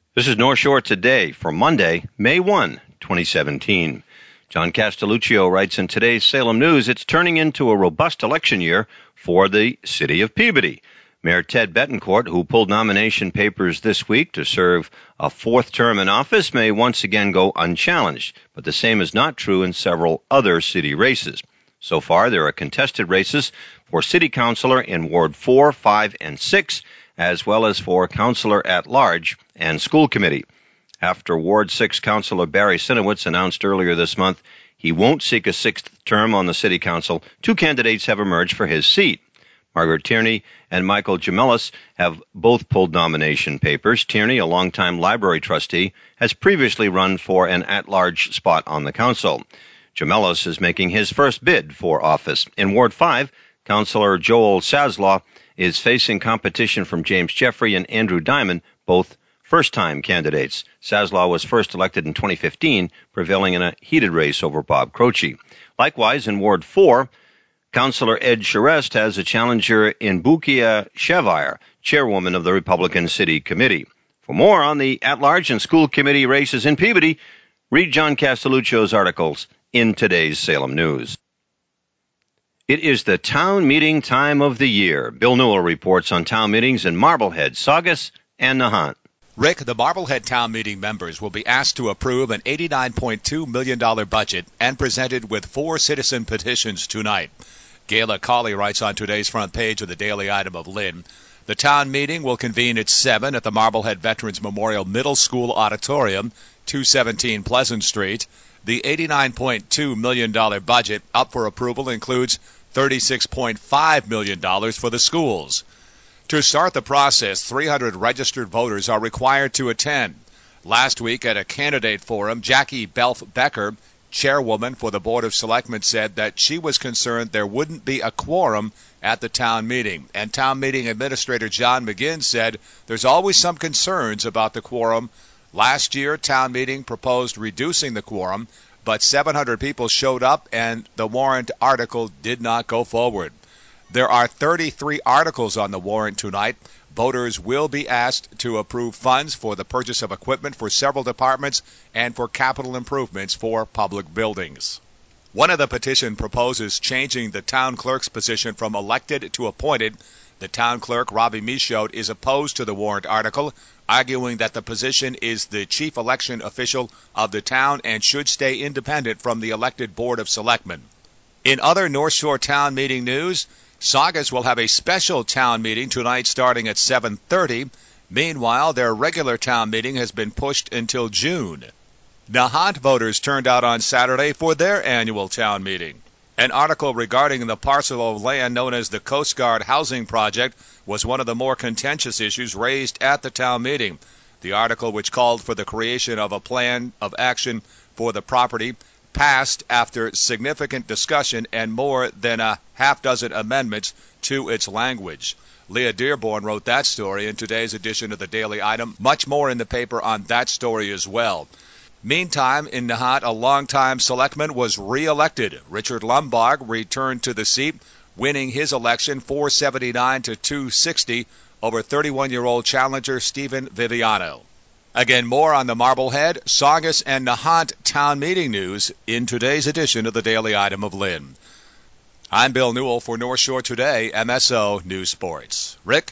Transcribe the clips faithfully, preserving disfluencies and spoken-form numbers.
This is North Shore Today for Monday, May first, twenty seventeen. John Castelluccio writes in today's Salem News, it's turning into a robust election year for the city of Peabody. Mayor Ted Betancourt, who pulled nomination papers this week to serve a fourth term in office, may once again go unchallenged, but the same is not true in several other city races. So far, there are contested races for city councilor in Ward four, five, and six, as well as for councilor at large and school committee. After Ward six councilor Barry Sinowitz announced earlier this month he won't seek a sixth term on the city council, two candidates have emerged for his seat. Margaret Tierney and Michael Gemelis have both pulled nomination papers. Tierney, a longtime library trustee, has previously run for an at-large spot on the council. Gemelis is making his first bid for office. In Ward five, Councilor Joel Saslaw is facing competition from James Jeffrey and Andrew Diamond, both first-time candidates. Saslaw was first elected in twenty fifteen, prevailing in a heated race over Bob Croce. Likewise, in Ward four, Councilor Ed Charest has a challenger in Bukia Shevire, chairwoman of the Republican City Committee. For more on the at-large and school committee races in Peabody, read John Castelluccio's articles in today's Salem News. It is the town meeting time of the year. Bill Newell reports on town meetings in Marblehead, Saugus, and Nahant. Rick, the Marblehead Town Meeting members will be asked to approve an eighty-nine point two million dollars budget and presented with four citizen petitions tonight. Gayla Cawley writes on today's front page of the Daily Item of Lynn. The town meeting will convene at seven at the Marblehead Veterans Memorial Middle School Auditorium, two seventeen Pleasant Street. The eighty-nine point two million dollars budget up for approval includes thirty-six point five million dollars for the schools. To start the process, three hundred registered voters are required to attend. Last week at a candidate forum, Jackie Belf Becker, chairwoman for the Board of Selectmen, said that she was concerned there wouldn't be a quorum at the town meeting. And town meeting administrator John McGinn said there's always some concerns about the quorum. Last year, town meeting proposed reducing the quorum, but seven hundred people showed up and the warrant article did not go forward. There are thirty-three articles on the warrant tonight. Voters will be asked to approve funds for the purchase of equipment for several departments and for capital improvements for public buildings. One of the petition proposes changing the town clerk's position from elected to appointed. The town clerk, Robbie Michaud, is opposed to the warrant article, arguing that the position is the chief election official of the town and should stay independent from the elected Board of Selectmen. In other North Shore Town Meeting news, Saugus will have a special town meeting tonight starting at seven thirty. Meanwhile, their regular town meeting has been pushed until June. Nahant voters turned out on Saturday for their annual town meeting. An article regarding the parcel of land known as the Coast Guard Housing Project was one of the more contentious issues raised at the town meeting. The article, which called for the creation of a plan of action for the property, passed after significant discussion and more than a half dozen amendments to its language. Leah Dearborn wrote that story in today's edition of the Daily Item. Much more in the paper on that story as well. Meantime, in Nahant, a longtime selectman was re-elected. Richard Lombard returned to the seat, winning his election four seventy-nine to two sixty over thirty-one-year-old challenger Stephen Viviano. Again, more on the Marblehead, Saugus, and Nahant town meeting news in today's edition of the Daily Item of Lynn. I'm Bill Newell for North Shore Today, M S O News Sports. Rick?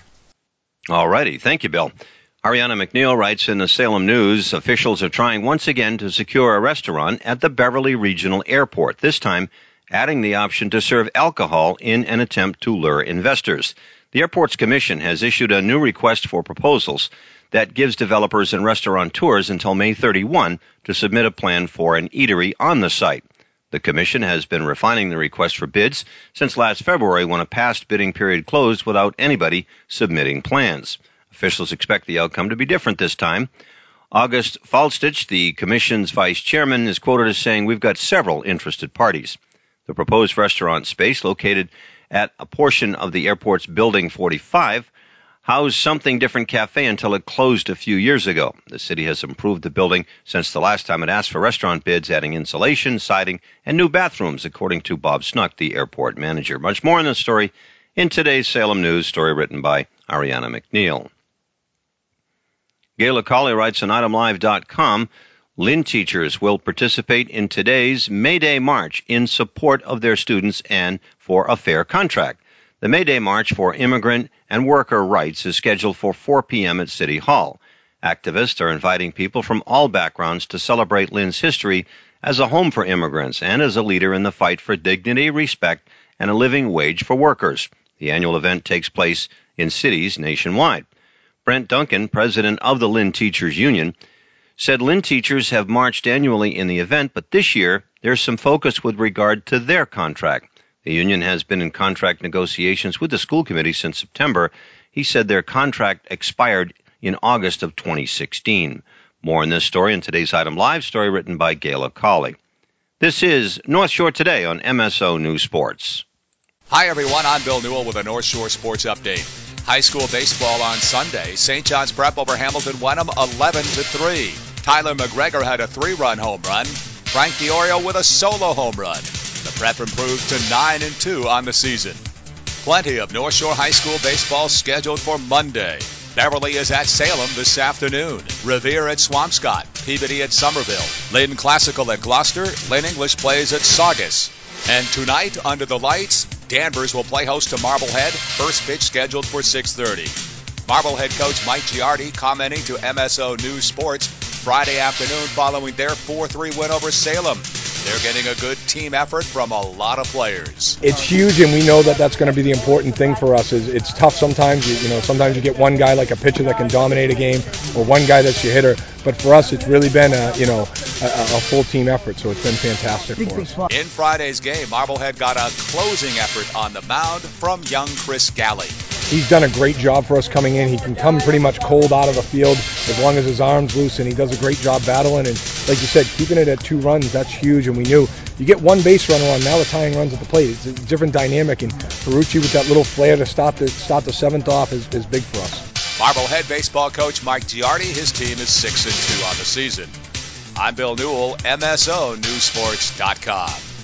All righty. Thank you, Bill. Ariana McNeil writes in the Salem News, officials are trying once again to secure a restaurant at the Beverly Regional Airport, this time adding the option to serve alcohol in an attempt to lure investors. The airport's commission has issued a new request for proposals that gives developers and restaurateurs until May thirty-first to submit a plan for an eatery on the site. The commission has been refining the request for bids since last February, when a past bidding period closed without anybody submitting plans. Officials expect the outcome to be different this time. August Falstich, the commission's vice chairman, is quoted as saying, "We've got several interested parties." The proposed restaurant space, located at a portion of the airport's Building forty-five, housed Something Different Cafe until it closed a few years ago. The city has improved the building since the last time it asked for restaurant bids, adding insulation, siding, and new bathrooms, according to Bob Snuck, the airport manager. Much more in the story in today's Salem News, story written by Ariana McNeil. Gayla Colley writes on item live dot com, Lynn teachers will participate in today's May Day March in support of their students and for a fair contract. The May Day March for Immigrant and Worker Rights is scheduled for four p.m. at City Hall. Activists are inviting people from all backgrounds to celebrate Lynn's history as a home for immigrants and as a leader in the fight for dignity, respect, and a living wage for workers. The annual event takes place in cities nationwide. Brent Duncan, president of the Lynn Teachers Union, said Lynn teachers have marched annually in the event, but this year there's some focus with regard to their contract. The union has been in contract negotiations with the school committee since September. He said their contract expired in August of twenty sixteen. More on this story in today's Item Live, story written by Gayla Colley. This is North Shore Today on M S O News Sports. Hi, everyone. I'm Bill Newell with a North Shore Sports Update. High school baseball on Sunday. Saint John's Prep over Hamilton Wenham eleven to three. Tyler McGregor had a three-run home run. Frank Diorio with a solo home run. The Prep improved to nine and two on the season. Plenty of North Shore High School baseball scheduled for Monday. Beverly is at Salem this afternoon. Revere at Swampscott. Peabody at Somerville. Lynn Classical at Gloucester. Lynn English plays at Saugus. And tonight, under the lights, Danvers will play host to Marblehead. First pitch scheduled for six thirty. Marblehead coach Mike Giardi commenting to M S O News Sports Friday afternoon following their four three win over Salem. They're getting a good team effort from a lot of players. It's huge, and we know that that's going to be the important thing for us. Is it's tough sometimes. You, you know, sometimes you get one guy like a pitcher that can dominate a game, or one guy that's your hitter. But for us, it's really been a you know a, a full team effort. So it's been fantastic for us. In Friday's game, Marblehead got a closing effort on the mound from young Chris Galley. He's done a great job for us coming in. He can come pretty much cold out of the field as long as his arm's loose, and he does a great job battling. And like you said, keeping it at two runs, that's huge. And we knew you get one base runner on, now the tying runs at the plate. It's a different dynamic. And Ferrucci with that little flair to stop the, stop the seventh off is, is big for us. Marblehead baseball coach Mike Giardi, his team is six and two on the season. I'm Bill Newell, M S O News Sports dot com.